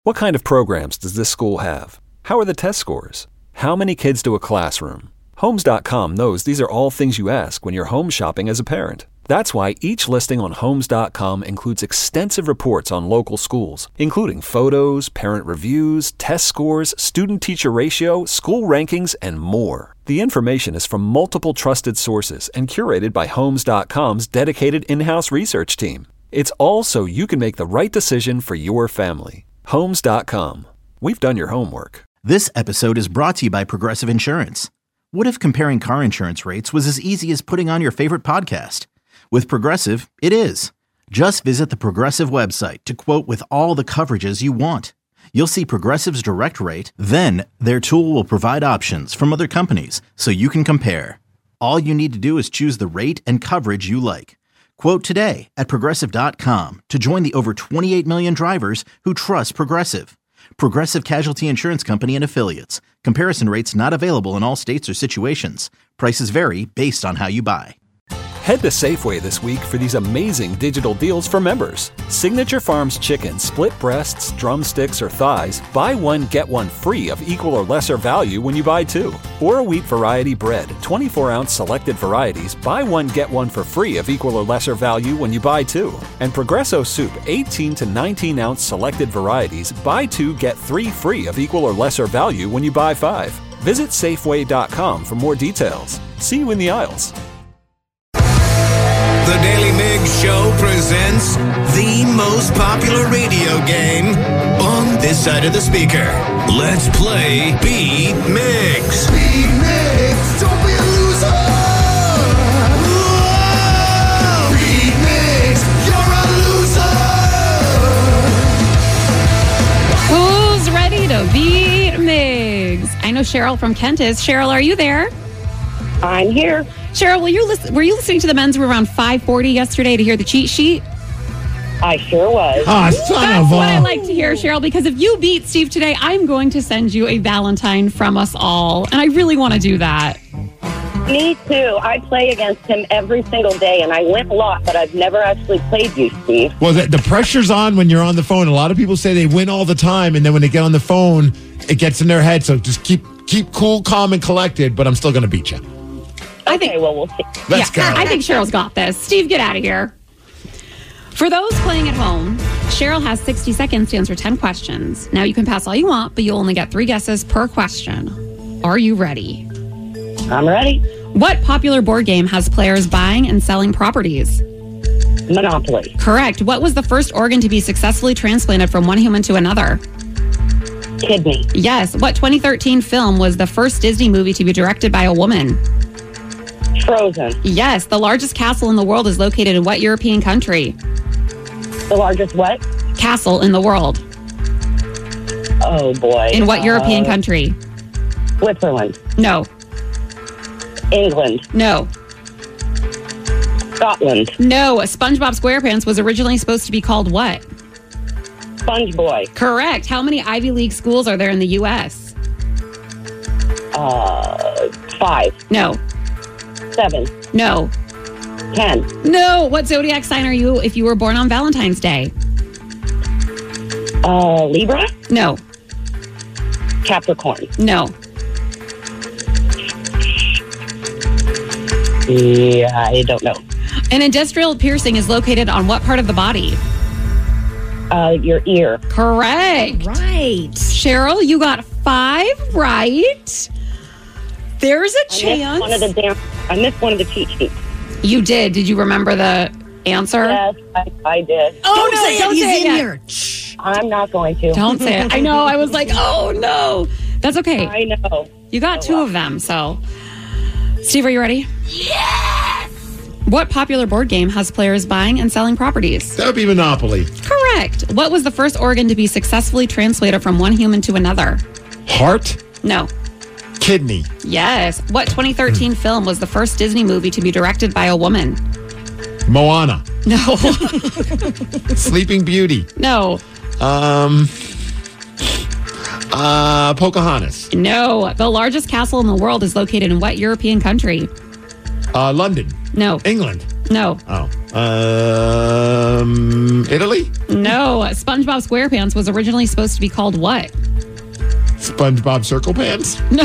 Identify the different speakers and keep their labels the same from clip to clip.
Speaker 1: What kind of programs does this school have? How are the test scores? How many kids do a classroom? Homes.com knows these are all things you ask when you're home shopping as a parent. That's why each listing on Homes.com includes extensive reports on local schools, including photos, parent reviews, test scores, student-teacher ratio, school rankings, and more. The information is from multiple trusted sources and curated by Homes.com's dedicated in-house research team. It's all so you can make the right decision for your family. Homes.com. We've done your homework.
Speaker 2: This episode is brought to you by Progressive Insurance. What if comparing car insurance rates was as easy as putting on your favorite podcast? With Progressive, it is. Just visit the Progressive website to quote with all the coverages you want. You'll see Progressive's direct rate, then their tool will provide options from other companies so you can compare. All you need to do is choose the rate and coverage you like. Quote today at Progressive.com to join the over 28 million drivers who trust Progressive. Progressive Casualty Insurance Company and Affiliates. Comparison rates not available in all states or situations. Prices vary based on how you buy.
Speaker 1: Head to Safeway this week for these amazing digital deals for members. Signature Farms chicken, split breasts, drumsticks, or thighs, buy one, get one free of equal or lesser value when you buy two. Or a wheat variety bread, 24-ounce selected varieties, buy one, get one for free of equal or lesser value when you buy two. And Progresso soup, 18 to 19-ounce selected varieties, buy two, get three free of equal or lesser value when you buy five. Visit Safeway.com for more details. See you in the aisles.
Speaker 3: The Daily Migs Show presents the most popular radio game on this side of the speaker. Let's play Beat Migs.
Speaker 4: Beat Migs, don't be a loser. Whoa! Beat Migs, you're a loser.
Speaker 5: Who's ready to beat Migs? I know Cheryl from Kent is. Cheryl, are you there?
Speaker 6: I'm here.
Speaker 5: Cheryl, were you listening to the men's room around 5:40 yesterday to hear the cheat sheet?
Speaker 6: I sure was.
Speaker 5: That's what I like to hear, Cheryl, because if you beat Steve today, I'm going to send you a Valentine from us all. And I really want to do that.
Speaker 6: Me too. I play against him every single day, and I win a lot, but I've never actually played you, Steve.
Speaker 7: Well, the pressure's on when you're on the phone. A lot of people say they win all the time, and then when they get on the phone, it gets in their head. So just keep cool, calm, and collected, but I'm still going to beat you.
Speaker 6: We'll see.
Speaker 7: Let's go.
Speaker 5: I think Cheryl's got this. Steve, get out of here. For those playing at home, Cheryl has 60 seconds to answer 10 questions. Now, you can pass all you want, but you'll only get 3 guesses per question. Are you ready?
Speaker 6: I'm ready.
Speaker 5: What popular board game has players buying and selling properties?
Speaker 6: Monopoly.
Speaker 5: Correct. What was the first organ to be successfully transplanted from one human to another?
Speaker 6: Kidney.
Speaker 5: Yes. What 2013 film was the first Disney movie to be directed by a woman?
Speaker 6: Frozen.
Speaker 5: Yes. The largest castle in the world is located in what European country?
Speaker 6: The largest what?
Speaker 5: Castle in the world.
Speaker 6: Oh, boy.
Speaker 5: In what European country?
Speaker 6: Switzerland.
Speaker 5: No.
Speaker 6: England.
Speaker 5: No.
Speaker 6: Scotland.
Speaker 5: No. SpongeBob SquarePants was originally supposed to be called what?
Speaker 6: Sponge Boy.
Speaker 5: Correct. How many Ivy League schools are there in the U.S.?
Speaker 6: 5.
Speaker 5: No.
Speaker 6: 7.
Speaker 5: No.
Speaker 6: 10.
Speaker 5: No. What zodiac sign are you if you were born on Valentine's Day?
Speaker 6: Libra?
Speaker 5: No.
Speaker 6: Capricorn.
Speaker 5: No.
Speaker 6: Yeah, I don't know.
Speaker 5: An industrial piercing is located on what part of the body?
Speaker 6: Your ear.
Speaker 5: Correct.
Speaker 8: Right.
Speaker 5: Cheryl, you got 5 right. There's a chance.
Speaker 6: I missed one of the cheat sheets.
Speaker 5: You did. Did you remember the answer?
Speaker 6: Yes, I did.
Speaker 5: Oh,
Speaker 8: Don't say it.
Speaker 5: Don't
Speaker 8: He's
Speaker 5: say it
Speaker 8: in
Speaker 5: yet.
Speaker 8: here. Shh.
Speaker 6: I'm not going to.
Speaker 5: Don't say it. I know. I was like, oh, no. That's okay.
Speaker 6: I know.
Speaker 5: You got 2 of them, so. Steve, are you ready?
Speaker 8: Yes.
Speaker 5: What popular board game has players buying and selling properties?
Speaker 7: That would be Monopoly.
Speaker 5: Correct. What was the first organ to be successfully transplanted from one human to another?
Speaker 7: Heart?
Speaker 5: No.
Speaker 7: Kidney?
Speaker 5: Yes. What 2013 film was the first Disney movie to be directed by a woman?
Speaker 7: Moana?
Speaker 5: No.
Speaker 7: Sleeping Beauty?
Speaker 5: No.
Speaker 7: Pocahontas?
Speaker 5: No. The largest castle in the world is located in what European country?
Speaker 7: London?
Speaker 5: No.
Speaker 7: England?
Speaker 5: No.
Speaker 7: Oh. Italy?
Speaker 5: No. SpongeBob SquarePants was originally supposed to be called what?
Speaker 7: SpongeBob Circle Pants?
Speaker 5: No.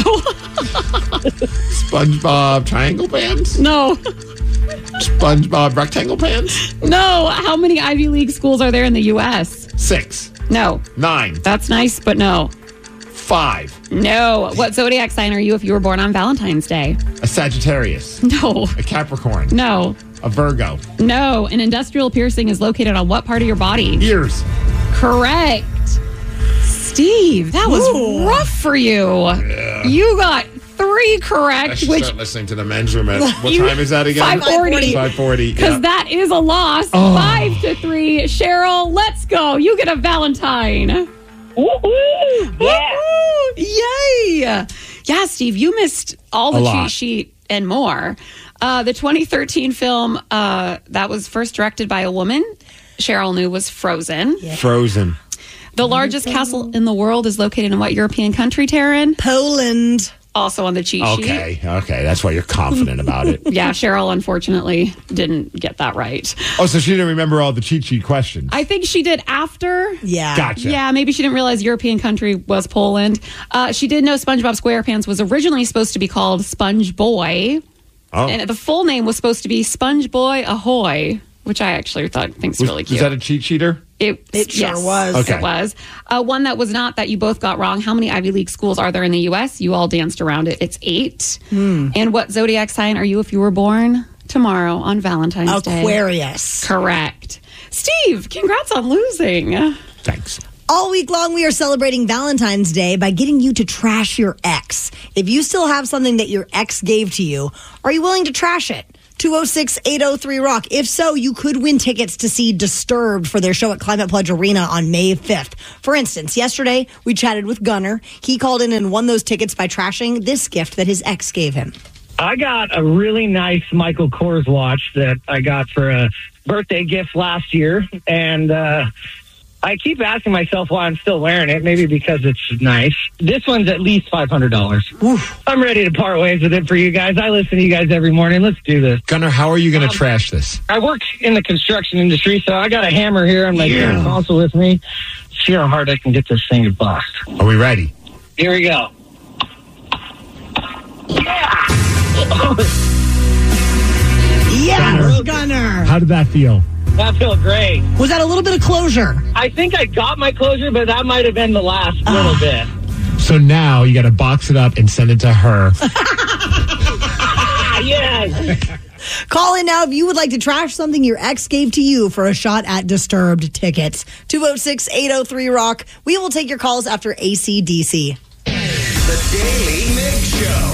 Speaker 7: SpongeBob Triangle Pants?
Speaker 5: No.
Speaker 7: SpongeBob Rectangle Pants?
Speaker 5: No. How many Ivy League schools are there in the U.S.?
Speaker 7: 6.
Speaker 5: No.
Speaker 7: 9.
Speaker 5: That's nice, but no.
Speaker 7: 5.
Speaker 5: No. What zodiac sign are you if you were born on Valentine's Day?
Speaker 7: A Sagittarius.
Speaker 5: No.
Speaker 7: A Capricorn.
Speaker 5: No.
Speaker 7: A Virgo.
Speaker 5: No. An industrial piercing is located on what part of your body?
Speaker 7: Ears.
Speaker 5: Correct. Steve, that was rough for you.
Speaker 7: Yeah.
Speaker 5: You got 3 correct,
Speaker 7: I should
Speaker 5: which
Speaker 7: start listening to the men's room. What time is that again?
Speaker 5: 5:40.
Speaker 7: 5:40.
Speaker 5: Because
Speaker 7: Yeah.
Speaker 5: that is a loss. 5-3. Cheryl, let's go. You get a Valentine.
Speaker 6: Woo-hoo! Yeah.
Speaker 5: Woo-hoo. Yay. Yeah, Steve, you missed all the
Speaker 7: A
Speaker 5: cheat
Speaker 7: lot.
Speaker 5: sheet and more. The 2013 film that was first directed by a woman, Cheryl knew, was Frozen.
Speaker 7: Frozen.
Speaker 5: The largest castle in the world is located in what European country, Taryn?
Speaker 8: Poland.
Speaker 5: Also on the cheat sheet.
Speaker 7: Okay. That's why you're confident about it.
Speaker 5: Yeah, Cheryl unfortunately didn't get that right.
Speaker 7: Oh, so she didn't remember all the cheat sheet questions.
Speaker 5: I think she did after.
Speaker 8: Yeah.
Speaker 7: Gotcha.
Speaker 5: Yeah, maybe she didn't realize European country was Poland. She did know SpongeBob SquarePants was originally supposed to be called Sponge Boy.
Speaker 7: Oh.
Speaker 5: And the full name was supposed to be Sponge Boy Ahoy, which I actually think's really cute.
Speaker 7: Was that a cheat sheeter?
Speaker 8: It sure was.
Speaker 7: Okay.
Speaker 5: It was. One that was not that you both got wrong. How many Ivy League schools are there in the U.S.? You all danced around it. It's 8. And what zodiac sign are you if you were born tomorrow on Valentine's Day?
Speaker 8: Aquarius.
Speaker 5: Correct. Steve, congrats on losing.
Speaker 7: Thanks.
Speaker 8: All week long, we are celebrating Valentine's Day by getting you to trash your ex. If you still have something that your ex gave to you, are you willing to trash it? 206-803-ROCK. If so, you could win tickets to see Disturbed for their show at Climate Pledge Arena on May 5th. For instance, yesterday, we chatted with Gunnar. He called in and won those tickets by trashing this gift that his ex gave him.
Speaker 9: I got a really nice Michael Kors watch that I got for a birthday gift last year, and I keep asking myself why I'm still wearing it. Maybe because it's nice. This one's at least $500. Oof. I'm ready to part ways with it for you guys. I listen to you guys every morning. Let's do this.
Speaker 7: Gunnar, how are you going to trash this?
Speaker 9: I work in the construction industry, so I got a hammer here on my console with me. See how hard I can get this thing to bust.
Speaker 7: Are we ready?
Speaker 9: Here we go.
Speaker 8: Yeah, Gunnar.
Speaker 7: How did that feel?
Speaker 9: That feels great.
Speaker 8: Was that a little bit of closure?
Speaker 9: I think I got my closure, but that might have been the last little bit.
Speaker 7: So now you got to box it up and send it to her.
Speaker 9: Yes.
Speaker 8: Call in now if you would like to trash something your ex gave to you for a shot at Disturbed tickets. 206-803-ROCK. We will take your calls after AC/DC.
Speaker 3: The Daily Mix Show.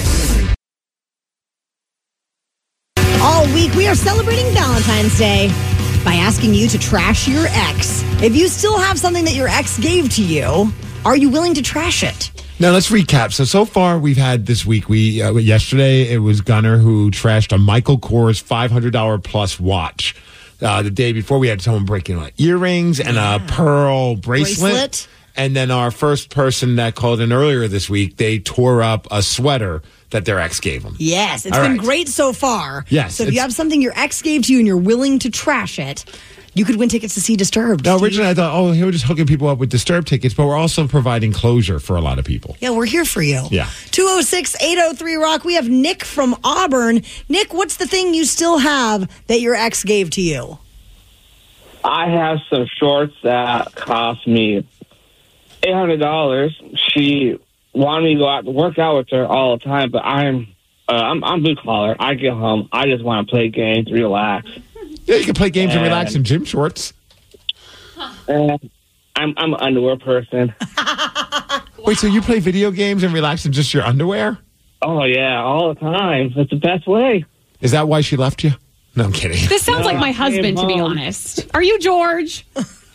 Speaker 8: All week, we are celebrating Valentine's Day by asking you to trash your ex. If you still have something that your ex gave to you, are you willing to trash it?
Speaker 7: Now, let's recap. So far, we've had this week, yesterday, it was Gunnar who trashed a Michael Kors $500 plus watch. The day before, we had someone breaking earrings and a pearl bracelet. And then our first person that called in earlier this week, they tore up a sweater that their ex gave them.
Speaker 8: Yes, it's
Speaker 7: All
Speaker 8: been
Speaker 7: right.
Speaker 8: great so far.
Speaker 7: Yes,
Speaker 8: So if you have something your ex gave to you and you're willing to trash it, you could win tickets to see Disturbed.
Speaker 7: Now, originally, I thought, we're just hooking people up with Disturbed tickets, but we're also providing closure for a lot of people.
Speaker 8: Yeah, we're here for you.
Speaker 7: Yeah.
Speaker 8: 206-803-ROCK. We have Nick from Auburn. Nick, what's the thing you still have that your ex gave to you?
Speaker 10: I have some shorts that cost me $800. She wanted me to go out to work out with her all the time, but I'm blue collar. I get home, I just want to play games, relax.
Speaker 7: Yeah, you can play games and relax in gym shorts.
Speaker 10: And I'm an underwear person.
Speaker 7: Wait, so you play video games and relax in just your underwear?
Speaker 10: Oh yeah, all the time. That's the best way.
Speaker 7: Is that why she left you? No, I'm kidding.
Speaker 5: This sounds like my
Speaker 10: I
Speaker 5: husband, to be
Speaker 10: came home.
Speaker 5: honest. Are you George?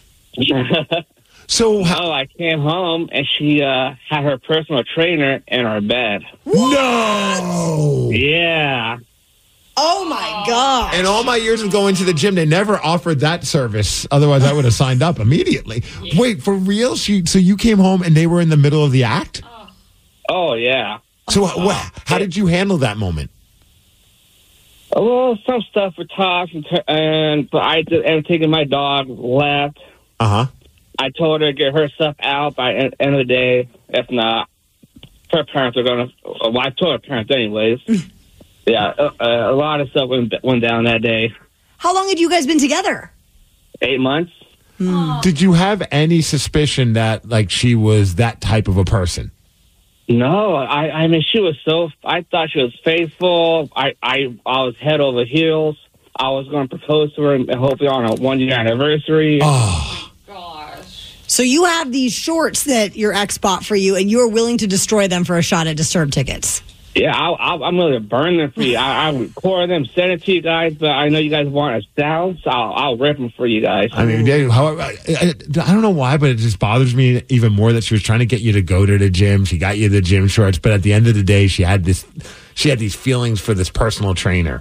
Speaker 7: So,
Speaker 10: I came home and she had her personal trainer in our bed.
Speaker 7: no!
Speaker 10: Yeah.
Speaker 8: Oh, my God.
Speaker 7: In all my years of going to the gym, they never offered that service. Otherwise, I would have signed up immediately. Wait, for real? So you came home and they were in the middle of the act?
Speaker 10: Oh yeah.
Speaker 7: So how did you handle that moment?
Speaker 10: Well, some stuff for talks, but I ended up taking my dog, left.
Speaker 7: Uh-huh.
Speaker 10: I told her to get her stuff out by the end of the day. If not, her parents are going to... Well, I told her parents anyways. Yeah, a lot of stuff went down that day.
Speaker 8: How long had you guys been together?
Speaker 10: 8 months.
Speaker 7: Did you have any suspicion that, like, she was that type of a person?
Speaker 10: No, I mean, she was so... I thought she was faithful. I was head over heels. I was going to propose to her and hopefully on a 1-year anniversary.
Speaker 7: Oh.
Speaker 5: Gosh.
Speaker 8: So you have these shorts that your ex bought for you, and you are willing to destroy them for a shot at Disturbed tickets.
Speaker 10: Yeah, I'm going to burn them for you. I record them, send it to you guys, but I know you guys want a sound, so I'll rip them for you guys.
Speaker 7: I mean, I don't know why, but it just bothers me even more that she was trying to get you to go to the gym. She got you the gym shorts, but at the end of the day, she had these feelings for this personal trainer.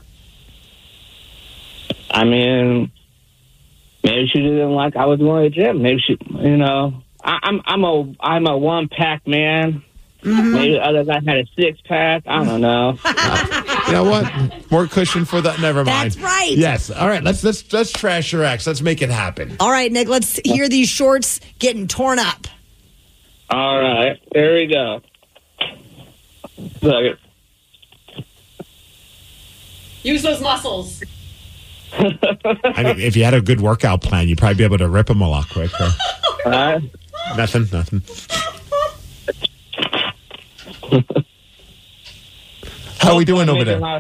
Speaker 10: I mean, maybe she didn't like I was going to the gym. Maybe she, I'm a one-pack man. Mm-hmm. Maybe the other guy had a 6-pack. I don't know.
Speaker 7: You know what? More cushion for that. Never mind.
Speaker 8: That's right.
Speaker 7: Yes. All right. Let's trash your ex. Let's make it happen.
Speaker 8: All right, Nick. Let's hear these shorts getting torn up.
Speaker 10: All right. There we go. Look.
Speaker 5: Use those muscles.
Speaker 7: I mean, if you had a good workout plan, you'd probably be able to rip them a lot quicker. Nothing. How are we doing over there?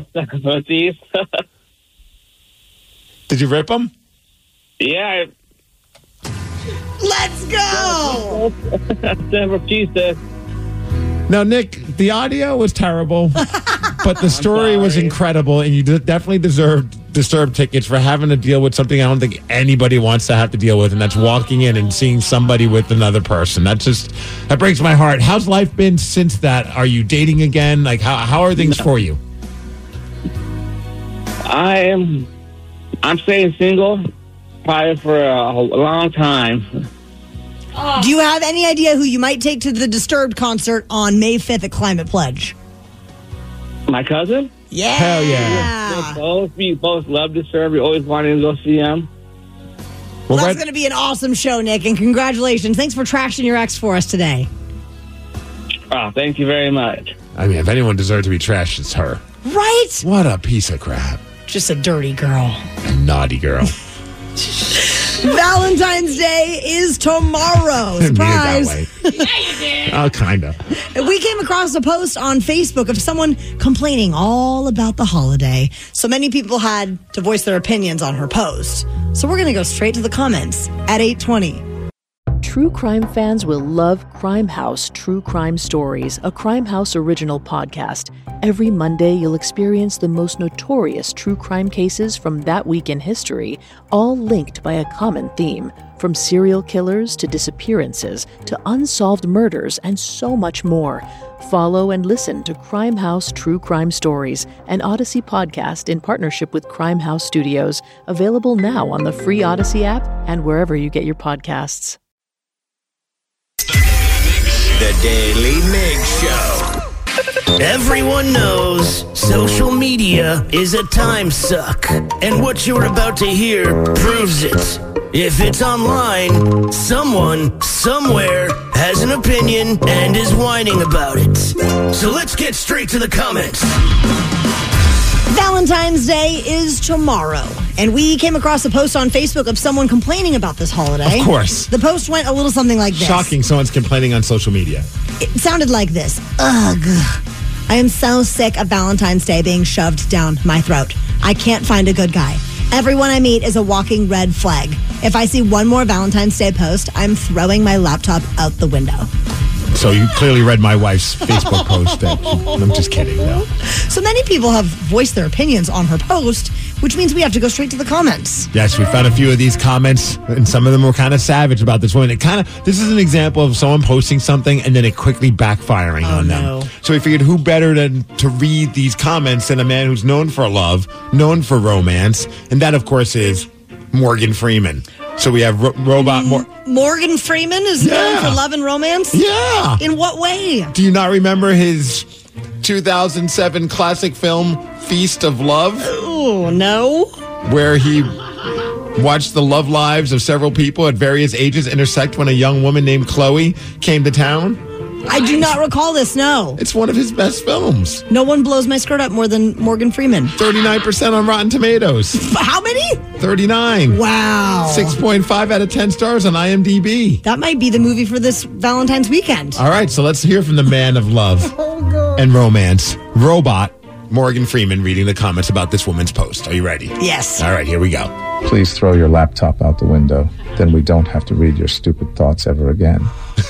Speaker 7: Did you rip them?
Speaker 10: Yeah.
Speaker 8: Let's go!
Speaker 10: Several pieces.
Speaker 7: Now, Nick, the audio was terrible, but the story was incredible, and you definitely deserved Disturbed tickets for having to deal with something I don't think anybody wants to have to deal with, and that's walking in and seeing somebody with another person. That breaks my heart. How's life been since that? Are you dating again? Like, how are things for you?
Speaker 10: I'm staying single probably for a long time.
Speaker 8: Do you have any idea who you might take to the Disturbed concert on May 5th at Climate Pledge?
Speaker 10: My cousin?
Speaker 8: Yeah.
Speaker 7: Hell yeah.
Speaker 10: We both love Disturbed. We always wanted to go see him.
Speaker 8: Well, that's going to be an awesome show, Nick, and congratulations. Thanks for trashing your ex for us today.
Speaker 10: Oh, thank you very much.
Speaker 7: I mean, if anyone deserves to be trashed, it's her.
Speaker 8: Right?
Speaker 7: What a piece of crap.
Speaker 8: Just a dirty girl.
Speaker 7: A naughty girl.
Speaker 8: Valentine's Day is tomorrow. Surprise.
Speaker 7: Yeah, you did. Oh, kind of.
Speaker 8: We came across a post on Facebook of someone complaining all about the holiday. So many people had to voice their opinions on her post. So we're going to go straight to the comments at 8:20.
Speaker 11: True crime fans will love Crime House True Crime Stories, a Crime House original podcast. Every Monday, you'll experience the most notorious true crime cases from that week in history, all linked by a common theme. From serial killers to disappearances to unsolved murders and so much more. Follow and listen to Crime House True Crime Stories, an Odyssey podcast in partnership with Crime House Studios, available now on the free Odyssey app and wherever you get your podcasts.
Speaker 3: The Daily Mig Show. Everyone knows social media is a time suck, and what you're about to hear proves it. If it's online, someone, somewhere, has an opinion and is whining about it. So let's get straight to the comments.
Speaker 8: Valentine's Day is tomorrow, and we came across a post on Facebook of someone complaining about this holiday.
Speaker 7: Of course.
Speaker 8: The post went a little something like this.
Speaker 7: Shocking someone's complaining on social media.
Speaker 8: It sounded like this. Ugh. I am so sick of Valentine's Day being shoved down my throat. I can't find a good guy. Everyone I meet is a walking red flag. If I see one more Valentine's Day post, I'm throwing my laptop out the window.
Speaker 7: So you clearly read my wife's Facebook post. I'm just kidding, no.
Speaker 8: So many people have voiced their opinions on her post, which means we have to go straight to the comments.
Speaker 7: Yes, we found a few of these comments, and some of them were kind of savage about this woman. This is an example of someone posting something and then it quickly backfiring on them. So we figured who better than to read these comments than a man who's known for love, known for romance, and that, of course, is Morgan Freeman. So we have
Speaker 8: Morgan Freeman is known for love and romance?
Speaker 7: Yeah.
Speaker 8: In what way?
Speaker 7: Do you not remember his 2007 classic film, Feast of Love?
Speaker 8: Oh, no.
Speaker 7: Where he watched the love lives of several people at various ages intersect when a young woman named Chloe came to town.
Speaker 8: I do not recall this, no.
Speaker 7: It's one of his best films.
Speaker 8: No one blows my skirt up more than Morgan Freeman.
Speaker 7: 39% on Rotten Tomatoes.
Speaker 8: How many?
Speaker 7: 39.
Speaker 8: Wow.
Speaker 7: 6.5 out of 10 stars on IMDb.
Speaker 8: That might be the movie for this Valentine's weekend.
Speaker 7: All right, so let's hear from the man of love and romance, Robot Morgan Freeman, reading the comments about this woman's post. Are you ready?
Speaker 8: Yes.
Speaker 7: All right, here we go.
Speaker 12: Please throw your laptop out the window. Then we don't have to read your stupid thoughts ever again.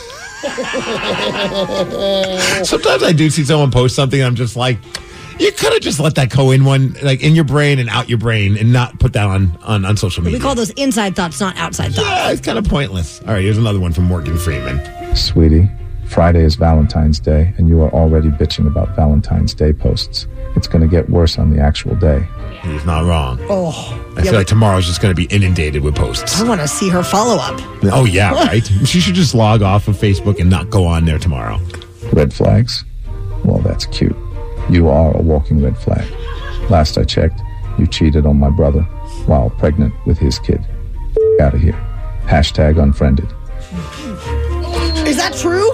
Speaker 7: Sometimes I do see someone post something and I'm just like, you could have just let that go in in your brain and out your brain and not put that on social media.
Speaker 8: We call those inside thoughts, not outside thoughts.
Speaker 7: Yeah, it's kind of pointless. All right, here's another one from Morgan Freeman.
Speaker 12: Sweetie, Friday is Valentine's Day and you are already bitching about Valentine's Day posts. It's going to get worse on the actual day.
Speaker 7: He's not wrong.
Speaker 8: Oh.
Speaker 7: I feel like tomorrow's just going to be inundated with posts.
Speaker 8: I want to see her follow-up.
Speaker 7: Oh, yeah, right? She should just log off of Facebook and not go on there tomorrow.
Speaker 12: Red flags? Well, that's cute. You are a walking red flag. Last I checked, you cheated on my brother while pregnant with his kid. Out of here. Hashtag unfriended.
Speaker 8: Is that true?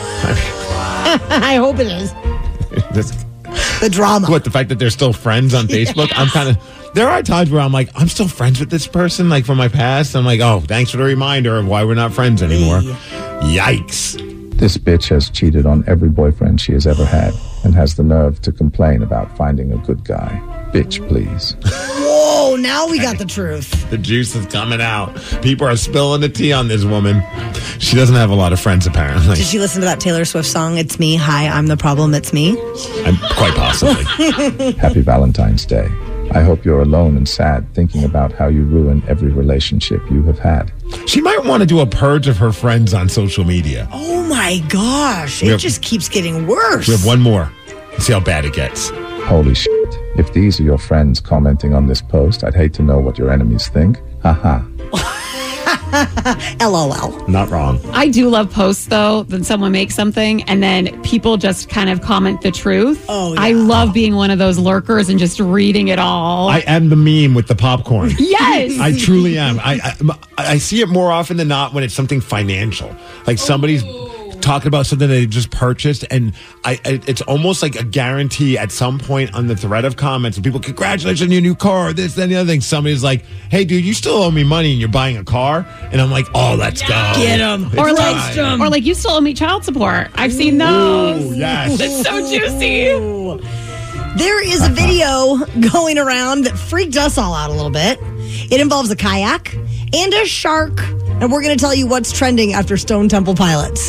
Speaker 8: I hope it is. The drama.
Speaker 7: What, the fact that they're still friends on Facebook?
Speaker 8: Yes.
Speaker 7: There are times where I'm like, I'm still friends with this person, like from my past. I'm like, oh, thanks for the reminder of why we're not friends anymore. Yikes.
Speaker 12: This bitch has cheated on every boyfriend she has ever had and has the nerve to complain about finding a good guy. Bitch, please.
Speaker 8: Whoa, now we got the truth.
Speaker 7: The juice is coming out. People are spilling the tea on this woman. She doesn't have a lot of friends, apparently.
Speaker 8: Did she listen to that Taylor Swift song, It's Me, Hi, I'm the Problem, It's Me?
Speaker 7: Quite possibly.
Speaker 12: Happy Valentine's Day. I hope you're alone and sad thinking about how you ruin every relationship you have had.
Speaker 7: She might want to do a purge of her friends on social media.
Speaker 8: Oh my gosh, it just keeps getting worse.
Speaker 7: We have one more. Let's see how bad it gets.
Speaker 12: Holy shit. If these are your friends commenting on this post, I'd hate to know what your enemies think. Haha.
Speaker 8: LOL.
Speaker 7: Not wrong.
Speaker 5: I do love posts, though, when someone makes something and then people just kind of comment the truth.
Speaker 8: Oh, yeah.
Speaker 5: I love being one of those lurkers and just reading it all.
Speaker 7: I am the meme with the popcorn.
Speaker 5: Yes.
Speaker 7: I truly am. I see it more often than not when it's something financial. Like somebody's talking about something they just purchased, and it's almost like a guarantee at some point on the thread of comments, and people, congratulations on your new car, this, then the other thing. Somebody's like, hey, dude, you still owe me money and you're buying a car? And I'm like, oh, let's go.
Speaker 8: Get him.
Speaker 5: Or like, you still owe me child support. I've seen those.
Speaker 7: Ooh, yes.
Speaker 5: It's so juicy.
Speaker 8: There is a video going around that freaked us all out a little bit. It involves a kayak and a shark, and we're going to tell you what's trending after Stone Temple Pilots.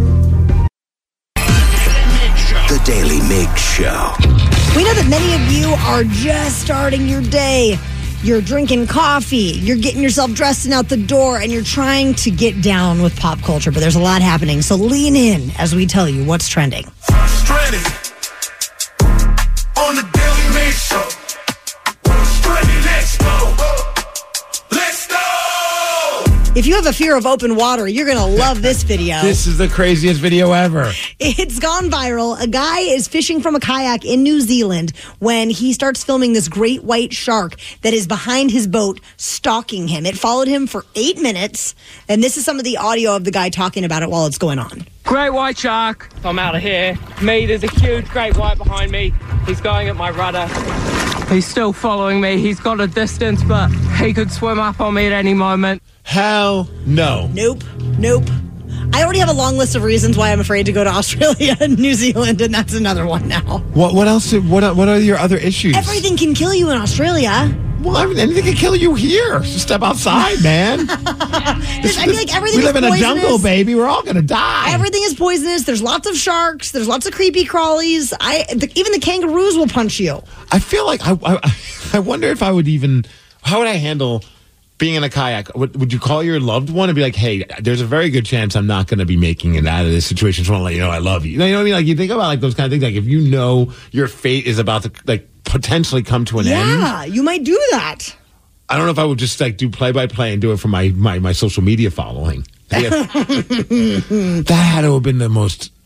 Speaker 3: The Daily Mig Show.
Speaker 8: We know that many of you are just starting your day. You're drinking coffee, you're getting yourself dressed and out the door, and you're trying to get down with pop culture, but there's a lot happening. So lean in as we tell you what's trending.
Speaker 4: Trending on the Daily Mig Show. Trending, let's go. Let's go.
Speaker 8: If you have a fear of open water, you're going to love this video.
Speaker 7: This is the craziest video ever.
Speaker 8: It's gone viral. A guy is fishing from a kayak in New Zealand when he starts filming this great white shark that is behind his boat, stalking him. It followed him for 8 minutes, and this is some of the audio of the guy talking about it while it's going on.
Speaker 13: Great white shark. I'm out of here. Me, there's a huge great white behind me. He's going at my rudder. He's still following me. He's got a distance, but he could swim up on me at any moment.
Speaker 7: Hell no.
Speaker 8: Nope. I already have a long list of reasons why I'm afraid to go to Australia and New Zealand, and that's another one now.
Speaker 7: What else? What are your other issues?
Speaker 8: Everything can kill you in Australia.
Speaker 7: Well, anything can kill you here. Just step outside, man.
Speaker 8: I feel like everything
Speaker 7: we live
Speaker 8: is
Speaker 7: in
Speaker 8: poisonous.
Speaker 7: a jungle, baby. We're all going to die.
Speaker 8: Everything is poisonous. There's lots of sharks. There's lots of creepy crawlies. Even the kangaroos will punch you.
Speaker 7: I feel like I wonder if I would even... How would I handle being in a kayak? Would you call your loved one and be like, hey, there's a very good chance I'm not going to be making it out of this situation. Just want to let you know I love you. You know what I mean? Like, you think about like those kind of things. Like, if you know your fate is about to like potentially come to an end.
Speaker 8: Yeah, you might do that.
Speaker 7: I don't know if I would just like do play-by-play and do it for my social media following. That had to have been the most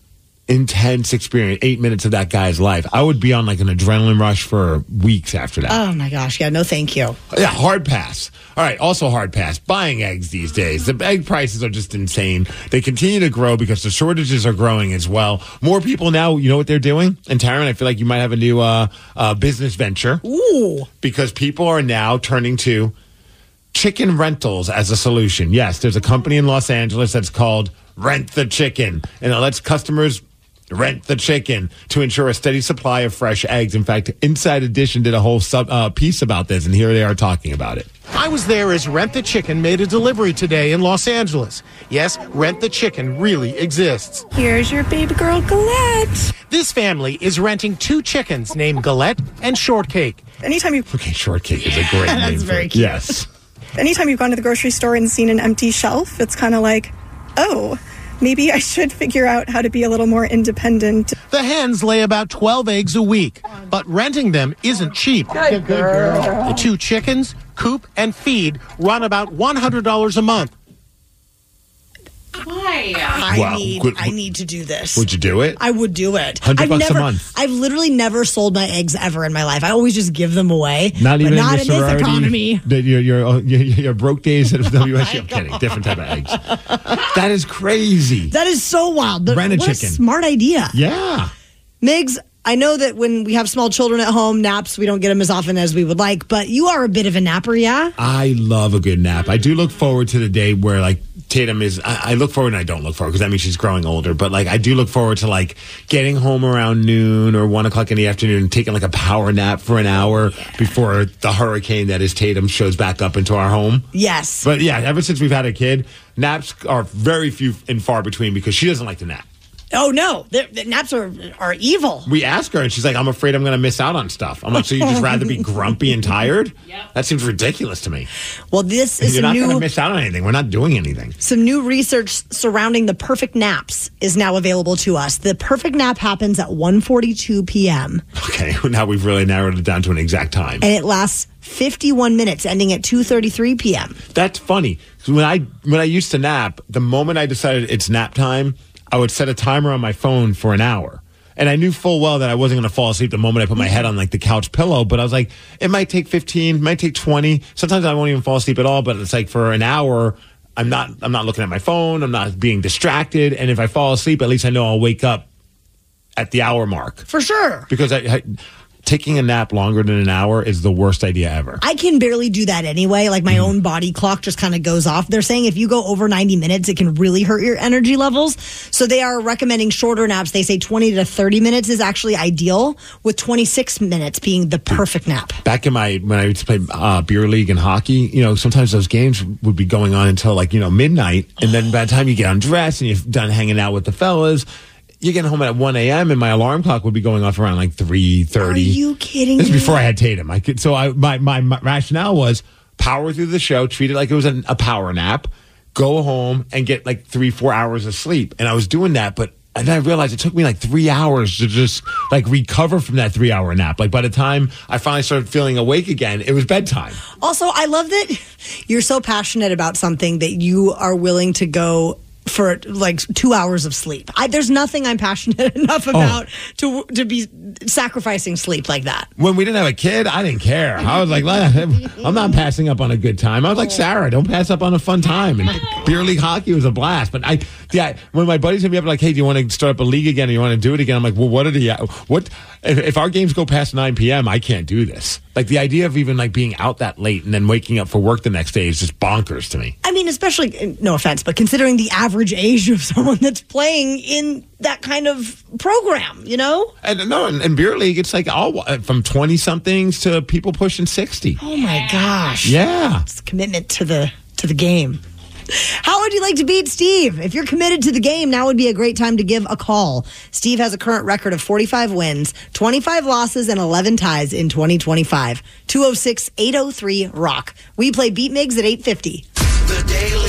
Speaker 7: intense experience, 8 minutes of that guy's life. I would be on like an adrenaline rush for weeks after that.
Speaker 8: Oh my gosh. Yeah, no thank you.
Speaker 7: Yeah, hard pass. All right, also hard pass. Buying eggs these days. The egg prices are just insane. They continue to grow because the shortages are growing as well. More people now, you know what they're doing? And Taryn, I feel like you might have a new business venture.
Speaker 8: Ooh.
Speaker 7: Because people are now turning to chicken rentals as a solution. Yes, there's a company in Los Angeles that's called Rent the Chicken, and it lets customers rent the chicken to ensure a steady supply of fresh eggs. In fact, Inside Edition did a whole piece about this, and here they are talking about it.
Speaker 14: I was there as Rent the Chicken made a delivery today in Los Angeles. Yes, Rent the Chicken really exists.
Speaker 15: Here's your baby girl, Galette.
Speaker 14: This family is renting 2 chickens named Galette and Shortcake.
Speaker 15: Anytime you...
Speaker 7: Okay, Shortcake is a great name.
Speaker 15: That's very cute.
Speaker 7: Yes.
Speaker 15: Anytime you've gone to the grocery store and seen an empty shelf, it's kind of like, oh, maybe I should figure out how to be a little more independent.
Speaker 14: The hens lay about 12 eggs a week, but renting them isn't cheap.
Speaker 15: Good girl.
Speaker 14: The 2 chickens, coop, and feed run about $100 a month.
Speaker 5: Why?
Speaker 8: I need to do this.
Speaker 7: Would you do it?
Speaker 8: I would do it.
Speaker 7: $100 a month.
Speaker 8: I've literally never sold my eggs ever in my life. I always just give them away.
Speaker 7: Not even
Speaker 8: not
Speaker 7: in
Speaker 8: in
Speaker 7: the
Speaker 8: this
Speaker 7: sorority,
Speaker 8: economy.
Speaker 7: Your broke days at WSU. I'm kidding. Different type of eggs. That is crazy.
Speaker 8: That is so wild. But
Speaker 7: Rent a
Speaker 8: what
Speaker 7: chicken.
Speaker 8: a smart idea.
Speaker 7: Yeah.
Speaker 8: Migs, I know that when we have small children at home, naps, we don't get them as often as we would like, but you are a bit of a napper, yeah?
Speaker 7: I love a good nap. I do look forward to the day where, like, Tatum is, I look forward and I don't look forward because that means she's growing older. But like, I do look forward to like getting home around noon or 1 o'clock in the afternoon and taking like a power nap for an hour before the hurricane that is Tatum shows back up into our home.
Speaker 8: Yes.
Speaker 7: But yeah, ever since we've had a kid, naps are very few and far between because she doesn't like to nap.
Speaker 8: Oh, no. The naps are evil.
Speaker 7: We ask her, and she's like, I'm afraid I'm going to miss out on stuff. I'm like, so you'd just rather be grumpy and tired? Yep. That seems ridiculous to me.
Speaker 8: Well, this is
Speaker 7: You're not going to miss out on anything. We're not doing anything.
Speaker 8: Some new research surrounding the perfect naps is now available to us. The perfect nap happens at 1:42 p.m.
Speaker 7: Okay, now we've really narrowed it down to an exact time.
Speaker 8: And it lasts 51 minutes, ending at 2:33 p.m.
Speaker 7: That's funny. So when I used to nap, the moment I decided it's nap time, I would set a timer on my phone for an hour. And I knew full well that I wasn't going to fall asleep the moment I put my head on like the couch pillow. But I was like, it might take 15, it might take 20. Sometimes I won't even fall asleep at all. But it's like for an hour, I'm not looking at my phone. I'm not being distracted. And if I fall asleep, at least I know I'll wake up at the hour mark.
Speaker 8: For sure.
Speaker 7: Because taking a nap longer than an hour is the worst idea ever.
Speaker 8: I can barely do that anyway. Like my own body clock just kind of goes off. They're saying if you go over 90 minutes, it can really hurt your energy levels. So they are recommending shorter naps. They say 20 to 30 minutes is actually ideal, with 26 minutes being the perfect nap.
Speaker 7: Back in when I used to play beer league and hockey, sometimes those games would be going on until midnight. And then by the time you get undressed and you're done hanging out with the fellas, you're getting home at 1 a.m. and my alarm clock would be going off around like 3:30.
Speaker 8: Are you kidding me?
Speaker 7: This is before I had Tatum. My rationale was power through the show, treat it like it was a power nap, go home and get like 3-4 hours of sleep. And I was doing that, but then I realized it took me like 3 hours to just like recover from that 3-hour nap. Like by the time I finally started feeling awake again, it was bedtime.
Speaker 8: Also, I love that you're so passionate about something that you are willing to go for like 2 hours of sleep. There's nothing I'm passionate enough about to be sacrificing sleep like that.
Speaker 7: When we didn't have a kid, I didn't care. I was like, I'm not passing up on a good time. I was like, Sarah, don't pass up on a fun time. And beer league hockey was a blast. But when my buddies hit me up like, hey, do you want to start up a league again? Or you want to do it again? I'm like, well, if our games go past 9 p.m., I can't do this. Like the idea of even like being out that late and then waking up for work the next day is just bonkers to me.
Speaker 8: I mean, especially, no offense, but considering the average age of someone that's playing in that kind of program,
Speaker 7: And beer league, it's like all from 20-somethings to people pushing 60.
Speaker 8: Oh my gosh.
Speaker 7: Yeah.
Speaker 8: It's a commitment to the game. How would you like to beat Steve? If you're committed to the game, now would be a great time to give a call. Steve has a current record of 45 wins, 25 losses, and 11 ties in 2025. 206-803-ROCK. We play Beat Migs at 8:50.
Speaker 3: The Daily